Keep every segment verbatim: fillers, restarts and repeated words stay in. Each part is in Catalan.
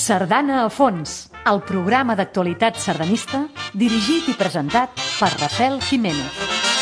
Sardana a fons, el programa d'actualitat sardanista dirigit i presentat per Rafael Jiménez.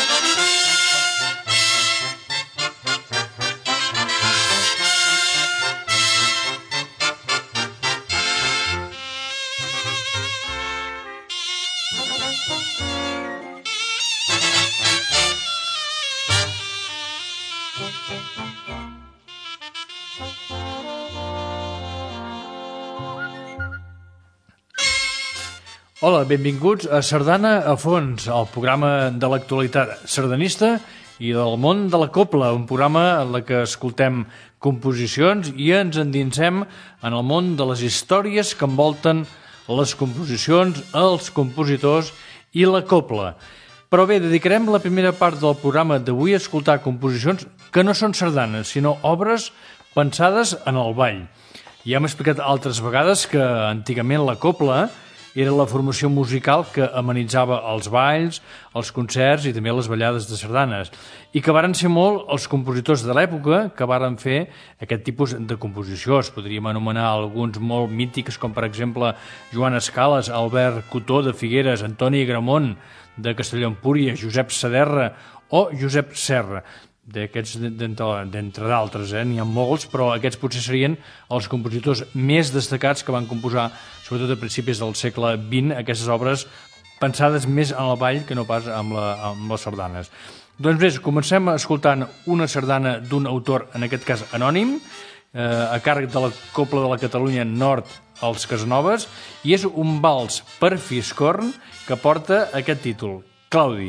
Hola, benvinguts a Sardana a fons, el programa de l'actualitat sardanista i del món de la copla, un programa en què escoltem composicions i ens endinsem en el món de les històries que envolten les composicions, els compositors i la copla. Però bé, dedicarem la primera part del programa d'avui a escoltar composicions que no són sardanes, sinó obres pensades en el ball. Ja hem explicat altres vegades que antigament la copla era la formació musical que amenitzava els balls, els concerts i també les ballades de sardanes, i que varen ser molt els compositors de l'època que varen fer aquest tipus de composició. Es podríem anomenar alguns molt mítics, com per exemple Joan Escales, Albert Cotó de Figueres, Antoni Gramont de Castelló d'Empúries, Josep Saderra o Josep Serra. D'aquests, d'entre d'altres, eh? N'hi ha molts, però aquests potser serien els compositors més destacats que van composar, sobretot a principis del segle vint, aquestes obres pensades més en el ball que no pas amb, la, amb les sardanes. Doncs bé, comencem escoltant una sardana d'un autor, en aquest cas anònim, eh, a càrrec de la Copla de la Catalunya Nord als Casanovas, i és un vals per fiscorn que porta aquest títol, Claudi.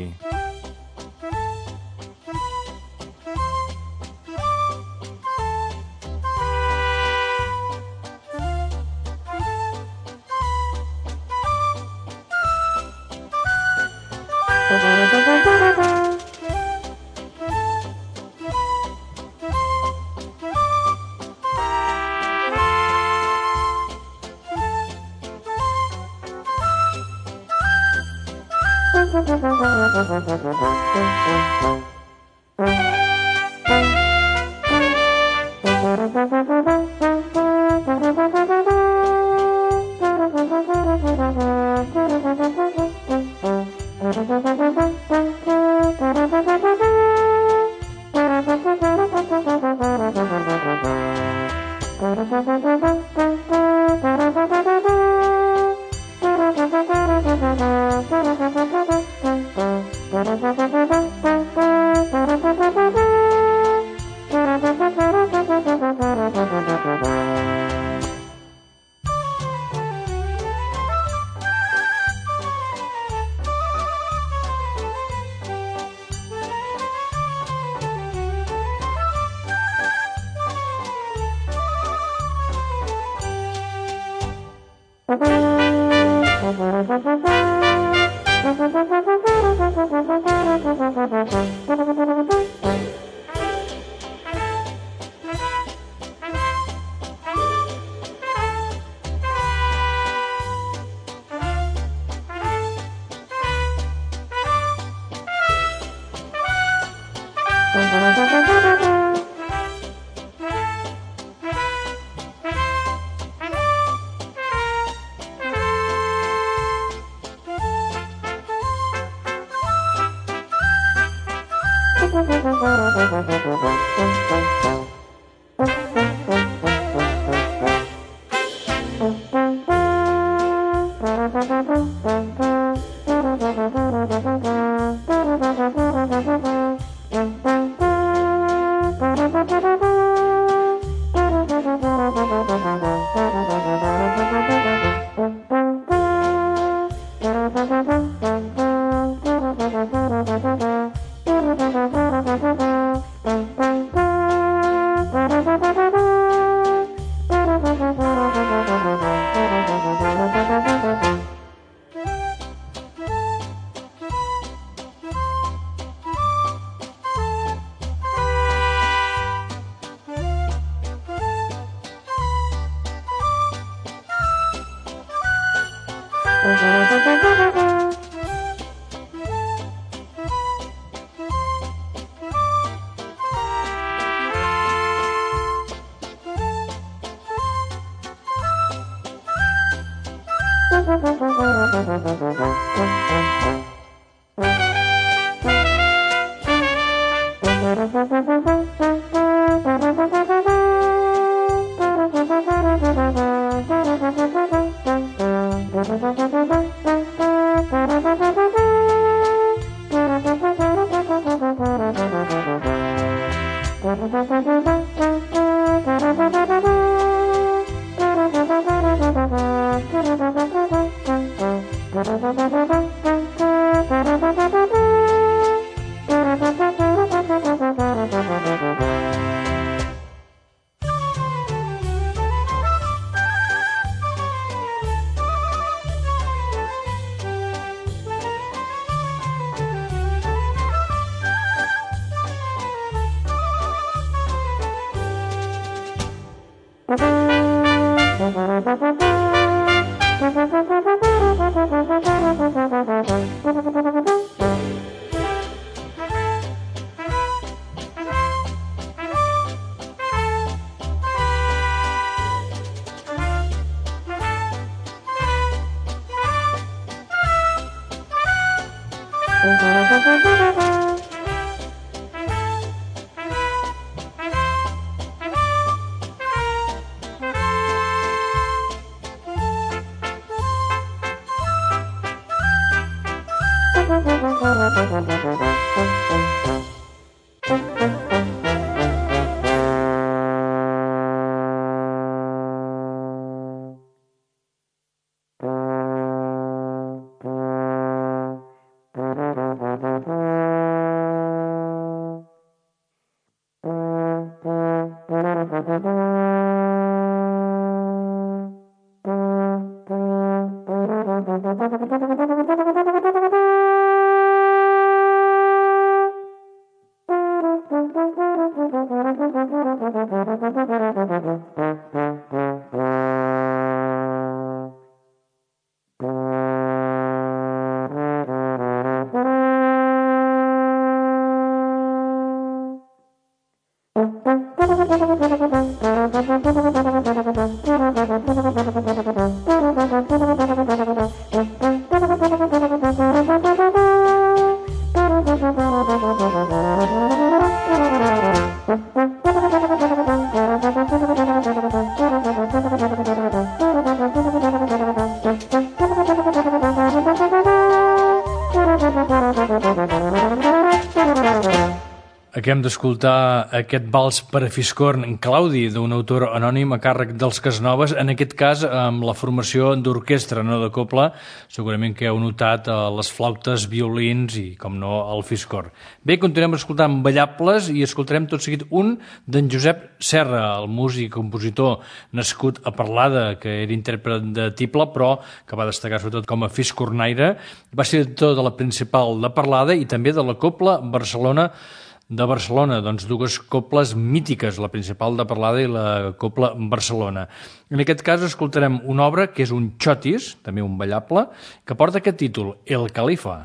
Acabem d'escoltar aquest vals per a Fiscorn en Claudi, d'un autor anònim a càrrec dels Casnoves, en aquest cas amb la formació d'orquestra, no de copla, segurament que heu notat les flautes, violins i, com no, el Fiscorn. Bé, continuem escoltant ballables i escoltarem tot seguit un d'en Josep Serra, el músic, compositor, nascut a Parlada, que era intèrpret de tible, però que va destacar sobretot com a fiscornaire. Va ser director de la Principal de Parlada i també de la Copla Barcelona de Barcelona, doncs dues coples mítiques, la Principal de Parlada i la Copla Barcelona. En aquest cas escoltarem una obra que és un xotis, també un ballable, que porta aquest títol, El Califa.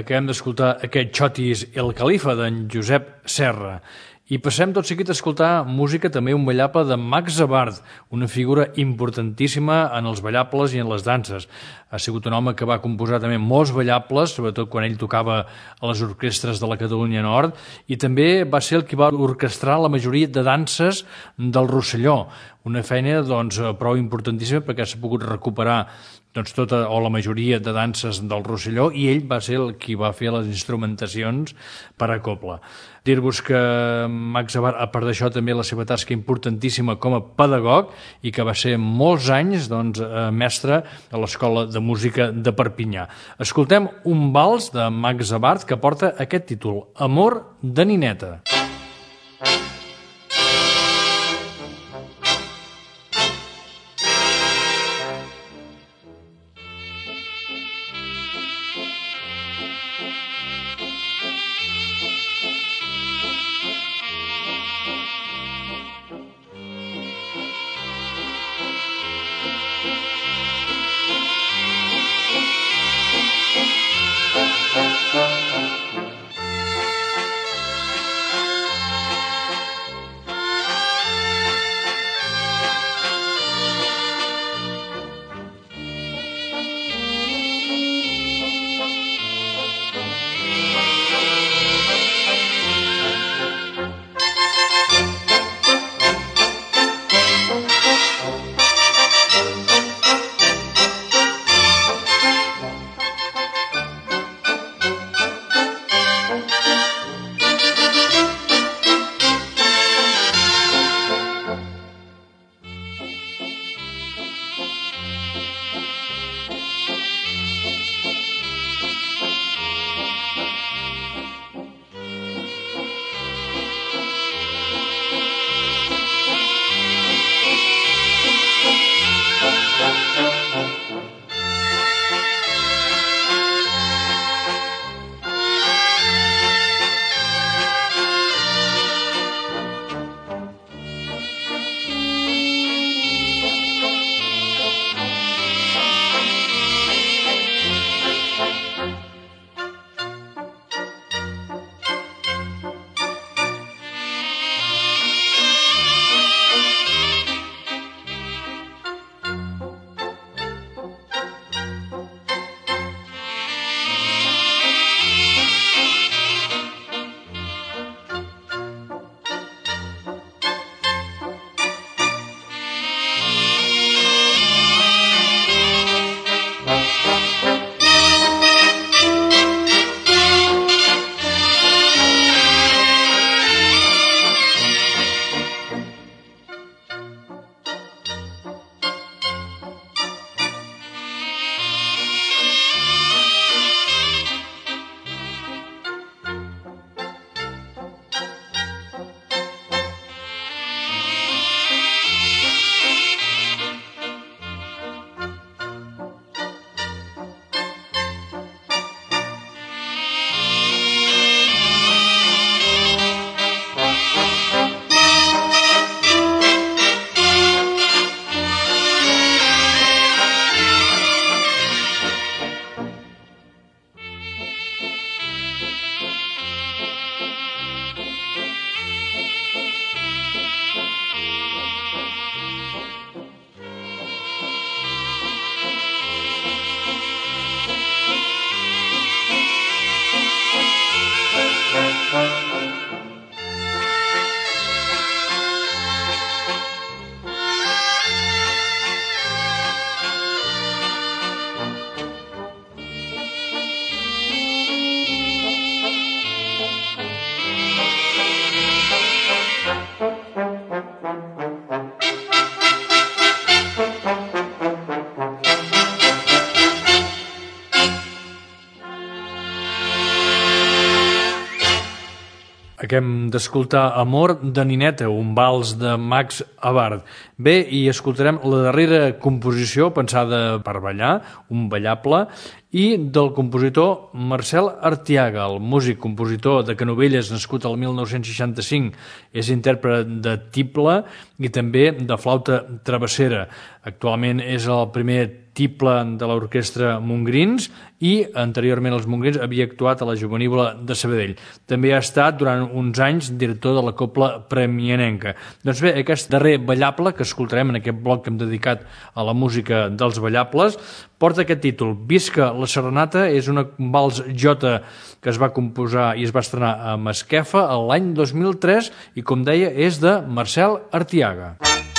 acabem d'escoltar aquest Xotis el Califa d'en Josep Serra. I passem tot seguit a escoltar música també un ballable de Max Abart, una figura importantíssima en els ballables i en les danses. Ha sigut un home que va composar també molts ballables, sobretot quan ell tocava a les orquestres de la Catalunya Nord, i també va ser el qui va orquestrar la majoria de danses del Rosselló, una feina doncs, prou importantíssima perquè s'ha pogut recuperar doncs, tota o la majoria de danses del Rosselló i ell va ser el qui va fer les instrumentacions per a cobla. Dir-vos que Max Abart, a part d'això, també la seva tasca importantíssima com a pedagog i que va ser molts anys doncs, mestre a l'Escola de Música de Perpinyà. Escoltem un vals de Max Abart que porta aquest títol, Amor de nineta. Acabem d'escoltar Amor de nineta, un vals de Max Abart. Bé, i escoltarem la darrera composició pensada per ballar, un ballable, i del compositor Marcel Artiaga, el músic compositor de Canovelles, nascut el mil nou-cents seixanta-cinc, és intèrpret de tible i també de flauta travessera. Actualment és el primer tible de l'orquestra Montgrins i anteriorment als Montgrins havia actuat a la Jovenívola de Sabadell. També ha estat durant uns anys director de la Copla Premianenca. Doncs bé, aquest darrer ballable que escoltarem en aquest bloc que hem dedicat a la música dels ballables porta aquest títol, Visca la Serenata. És una vals jota que es va composar i es va estrenar a Masquefa l'any dos mil tres i, com deia, és de Marcel Artiaga.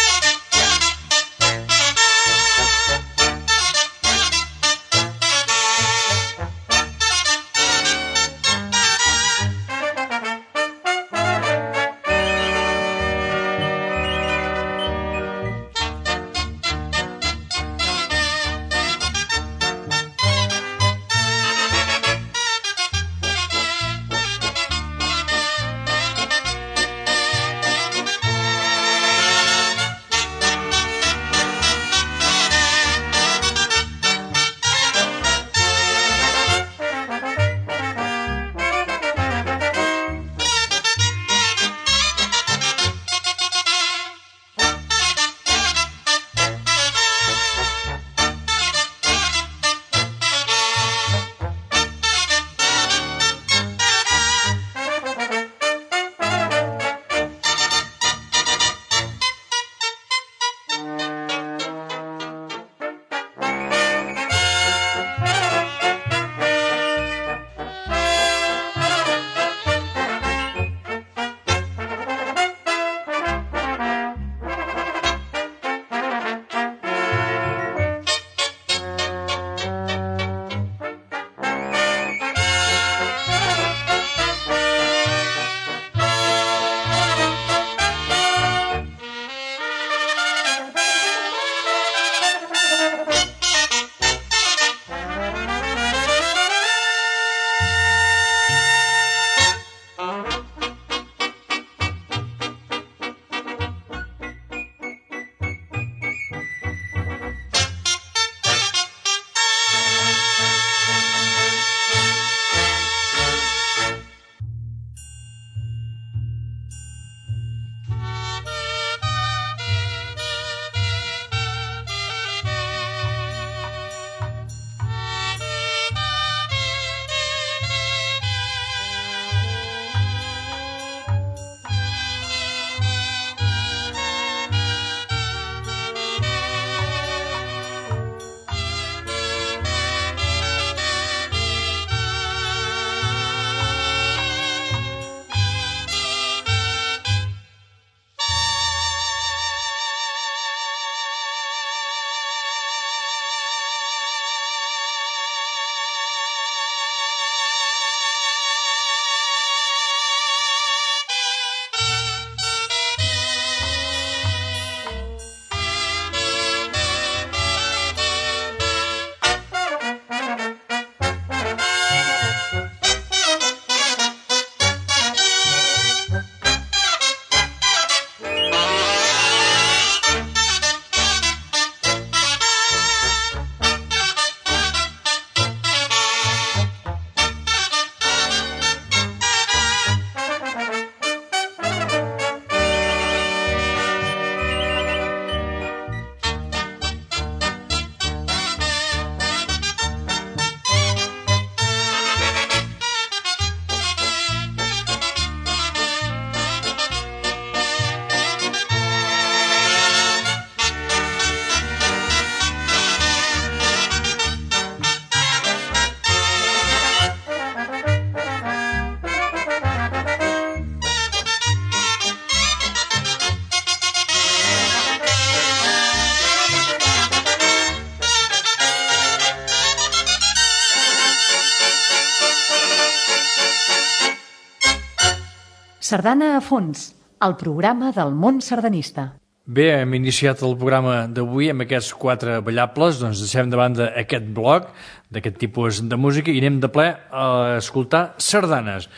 Sardana a fons, el programa del món sardanista. Bé, hem iniciat el programa d'avui amb aquests quatre ballables, doncs deixem de banda aquest bloc d'aquest tipus de música i anem de ple a escoltar sardanes.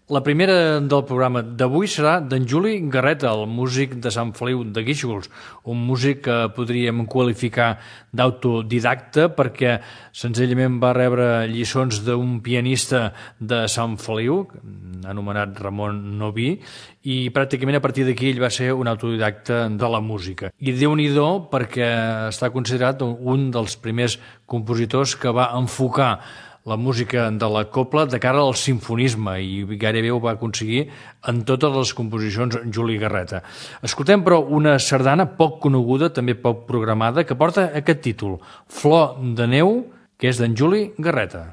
La primera del programa d'avui serà d'en Juli Garreta, el músic de Sant Feliu de Guíxols, un músic que podríem qualificar d'autodidacta perquè senzillament va rebre lliçons d'un pianista de Sant Feliu, anomenat Ramon Noví, i pràcticament a partir d'aquí ell va ser un autodidacta de la música. I Déu-n'hi-do perquè està considerat un dels primers compositors que va enfocar la música de la cobla de cara al simfonisme i gairebé ho va aconseguir en totes les composicions Juli Garreta. Escoltem, però, una sardana poc coneguda, també poc programada, que porta aquest títol, Flor de neu, que és d'en Juli Garreta.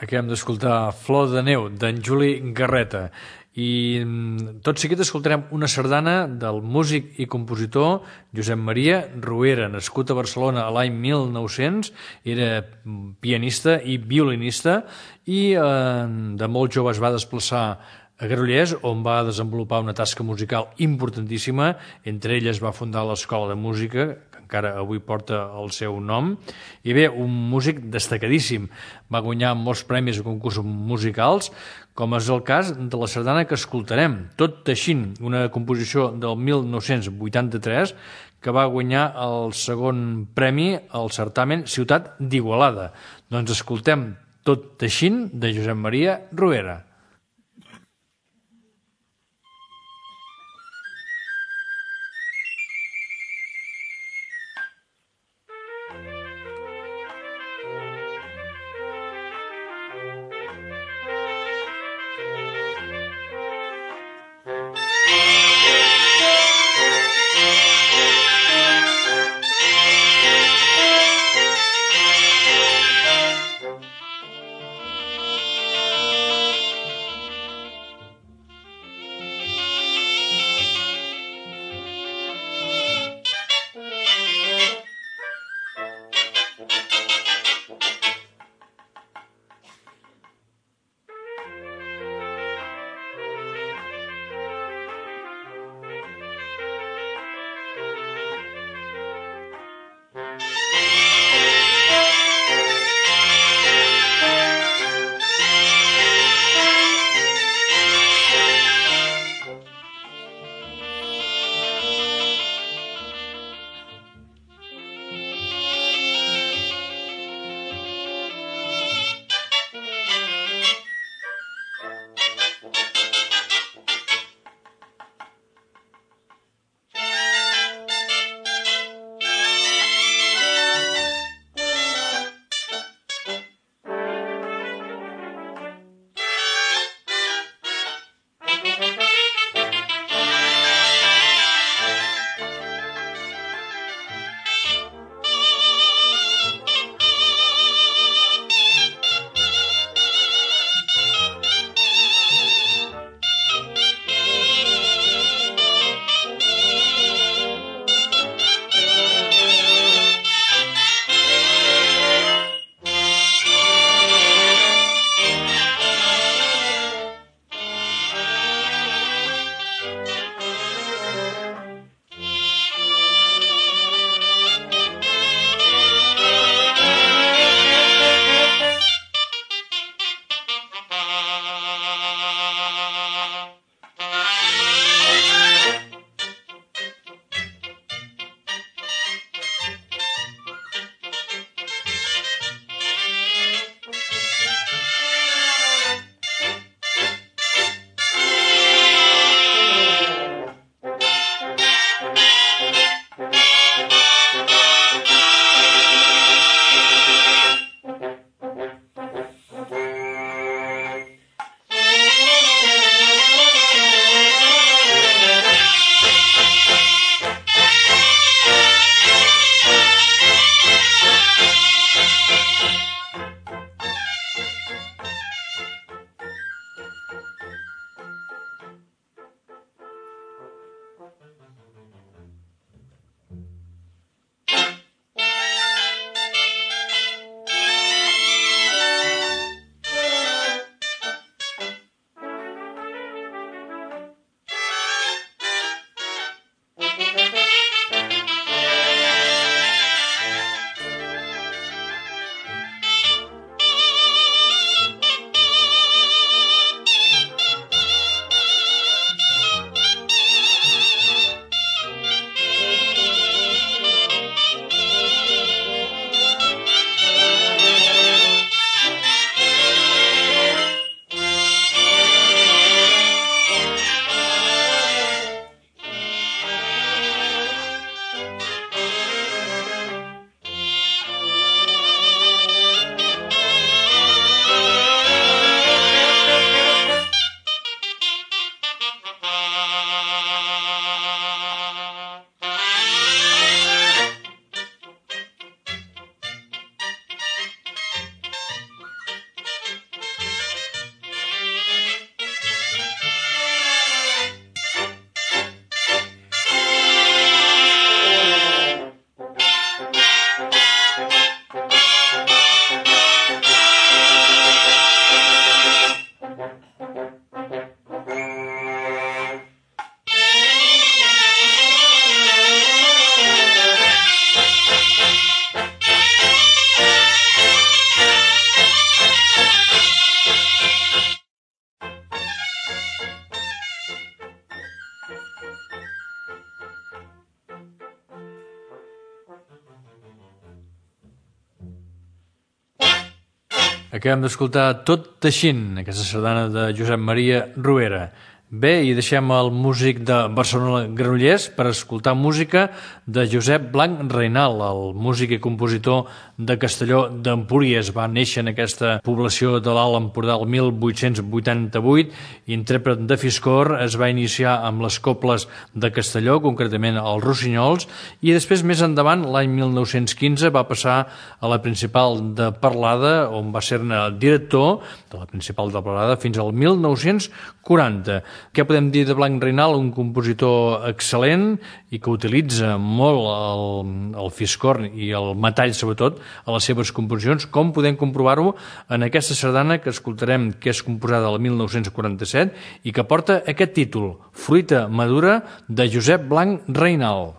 Acabem d'escoltar Flor de neu, d'en Juli Garreta. I tot seguit escoltarem una sardana del músic i compositor Josep Maria Ruera, nascut a Barcelona a l'any mil nou-cents, era pianista i violinista i eh, de molt jove es va desplaçar a Granollers, on va desenvolupar una tasca musical importantíssima. Entre elles va fundar l'Escola de Música, que encara avui porta el seu nom. I bé, un músic destacadíssim. Va guanyar molts premis a concursos musicals, com és el cas de la sardana que escoltarem, Tot teixint, una composició del mil nou-cents vuitanta-tres, que va guanyar el segon premi al certamen Ciutat d'Igualada. Doncs escoltem Tot teixint, de Josep Maria Ruera. Acabem d'escoltar Tot teixint, aquesta sardana de Josep Maria Ruera. Bé, i deixem el músic de Barcelona Granollers per escoltar música de Josep Blanc Reinal, el músic i compositor de Castelló d'Empúries. Va néixer en aquesta població de l'Alt Empordà el mil vuit-cents vuitanta-vuit, intèrpret de Fiscor, es va iniciar amb les coples de Castelló, concretament els Rossinyols, i després, més endavant, l'any mil nou-cents quinze, va passar a la Principal de Parlada, on va ser-ne director de la Principal de Parlada fins al mil nou-cents quaranta. Què podem dir de Blanc Reinal? Un compositor excel·lent i que utilitza molt el, el fiscorn i el metall, sobretot, a les seves composicions, com podem comprovar-ho en aquesta sardana que escoltarem, que és composada el mil nou-cents quaranta-set i que porta aquest títol, Fruita madura, de Josep Blanc Reinal.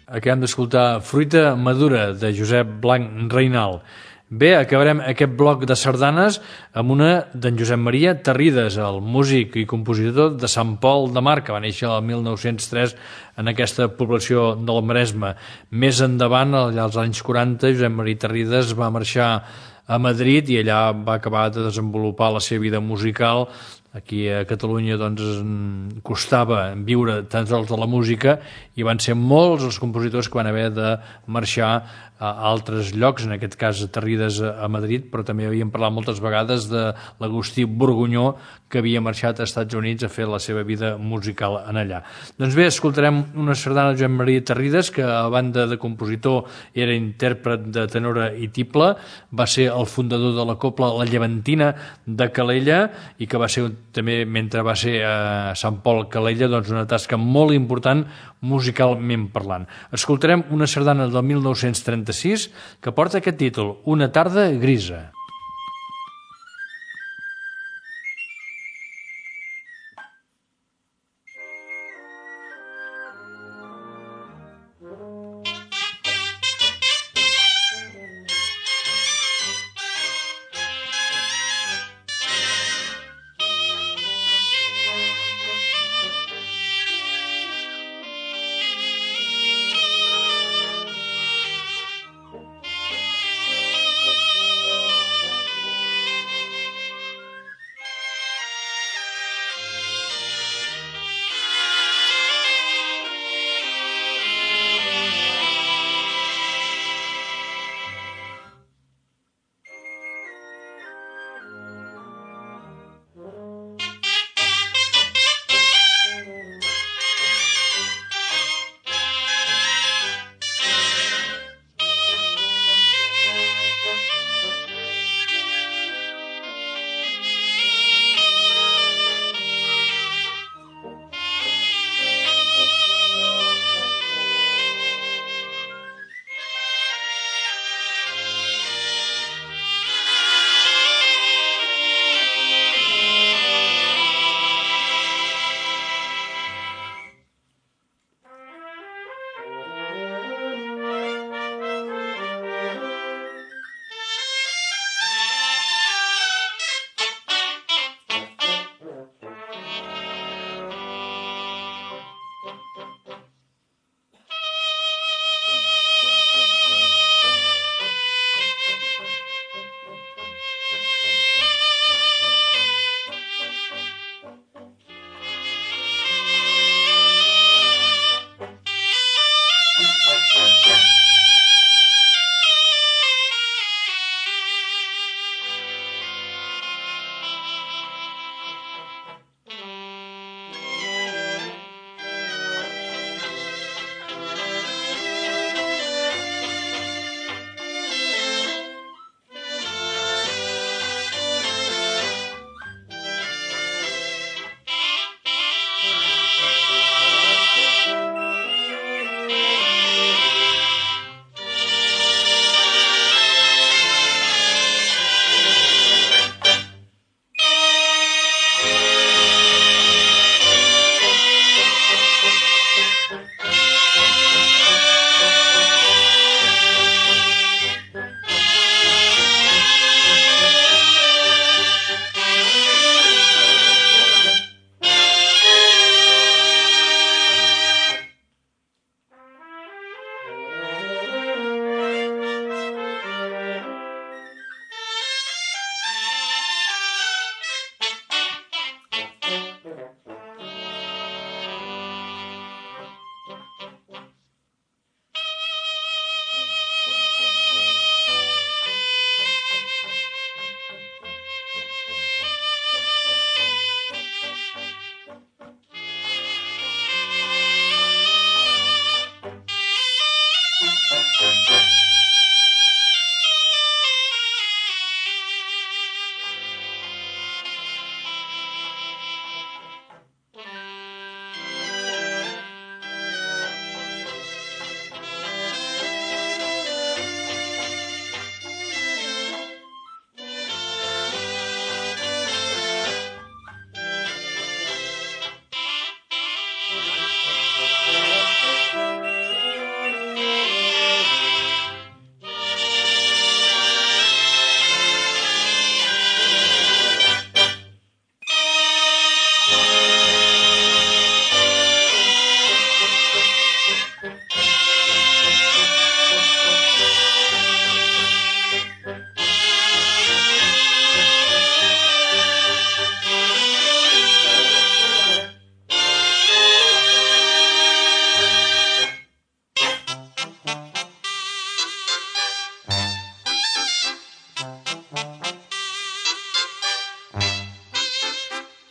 Acabem d'escoltar Fruita madura, de Josep Blanc Reinal. Bé, acabarem aquest bloc de sardanes amb una d'en Josep Maria Terrides, el músic i compositor de Sant Pol de Mar, que va néixer el mil nou-cents tres en aquesta població del Maresme. Més endavant, als anys quaranta, Josep Maria Terrides va marxar a Madrid i allà va acabar de desenvolupar la seva vida musical. Aquí a Catalunya doncs, costava viure tan sols de la música i van ser molts els compositors que van haver de marxar a altres llocs, en aquest cas a Terrides a Madrid, però també havíem parlat moltes vegades de l'Agustí Borgunyó, que havia marxat als Estats Units a fer la seva vida musical en allà. Doncs bé, escoltarem una sardana de Josep Maria Terrides, que a banda de compositor era intèrpret de tenora i tible, va ser el fundador de la cobla La Llevantina de Calella i que va ser també, mentre va ser a Sant Pol Calella, doncs una tasca molt important musicalment parlant. Escoltarem una sardana del mil nou-cents trenta-sis que porta aquest títol, Una tarda grisa.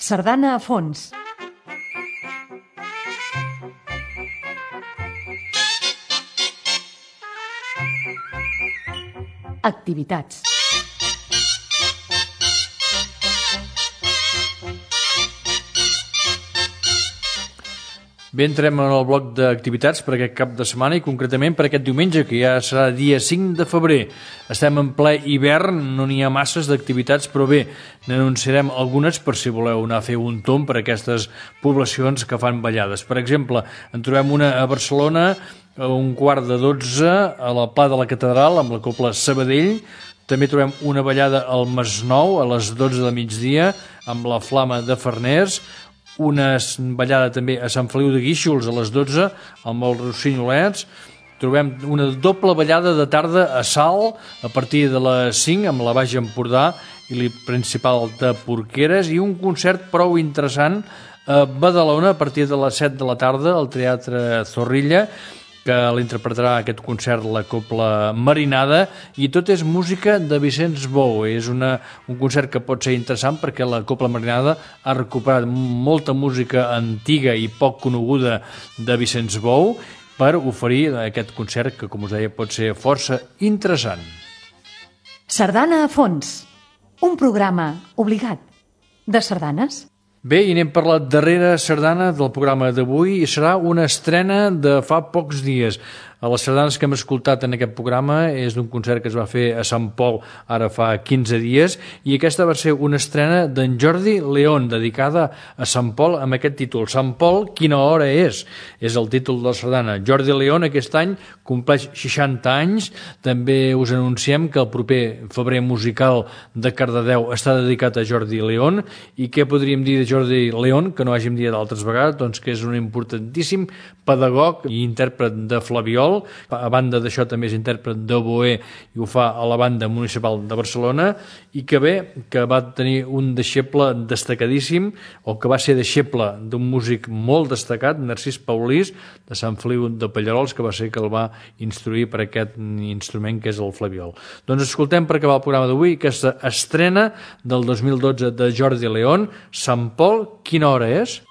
Sardana a fons. Activitats. Bé, entrem en el bloc d'activitats per aquest cap de setmana i concretament per aquest diumenge, que ja serà dia cinc de febrer. Estem en ple hivern, no n'hi ha masses d'activitats, però bé, n'anunciarem algunes per si voleu anar a fer un tomb per aquestes poblacions que fan ballades. Per exemple, en trobem una a Barcelona a un quart de dotze a la Pla de la Catedral amb la Cobla Sabadell. També trobem una ballada al Masnou a les dotze de migdia amb la Flama de Farners, una ballada també a Sant Feliu de Guíxols a les dotze amb els Rossinolets. Trobem una doble ballada de tarda a Salt a partir de les cinc amb la Baix Empordà i la Principal de Porqueres, i un concert prou interessant a Badalona a partir de les set de la tarda al Teatre Zorrilla, que l'interpretarà aquest concert la Cobla Marinada, i tot és música de Vicenç Bou. És una, un concert que pot ser interessant perquè la Cobla Marinada ha recuperat molta música antiga i poc coneguda de Vicenç Bou per oferir aquest concert que, com us deia, pot ser força interessant. Sardana a fons, un programa obligat de sardanes. Bé, i anem per la darrera sardana del programa d'avui, i serà una estrena de fa pocs dies. A les sardanes que hem escoltat en aquest programa és d'un concert que es va fer a Sant Pol ara fa quinze dies, i aquesta va ser una estrena d'en Jordi León, dedicada a Sant Pol, amb aquest títol: Sant Pol, quina hora és? És el títol de la sardana. Jordi León aquest any compleix seixanta anys. També us anunciem que el proper febrer musical de Cardedeu està dedicat a Jordi León. I què podríem dir de Jordi León que no hàgim dit d'altres vegades? Doncs que és un importantíssim pedagog i intèrpret de flabiol. A banda d'això també és intèrpret d'oboè i ho fa a la Banda Municipal de Barcelona, i que bé, que va tenir un deixeble destacadíssim, o que va ser deixeble d'un músic molt destacat, Narcís Paulís, de Sant Feliu de Pallerols, que va ser que el va instruir per aquest instrument que és el flabiol. Doncs escoltem per acabar el programa d'avui aquesta estrena del dos mil dotze de Jordi León, Sant Pol, quina hora és?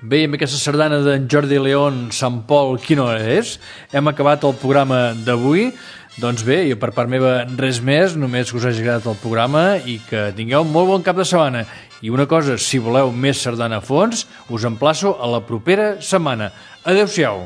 Bé, amb aquesta sardana d'en Jordi León, Sant Pol, quina hora és? Hem acabat el programa d'avui. Doncs bé, i per part meva res més, només que us hagi agradat el programa i que tingueu un molt bon cap de setmana. I una cosa, si voleu més sardana a fons, us emplaço a la propera setmana. Adéu-siau.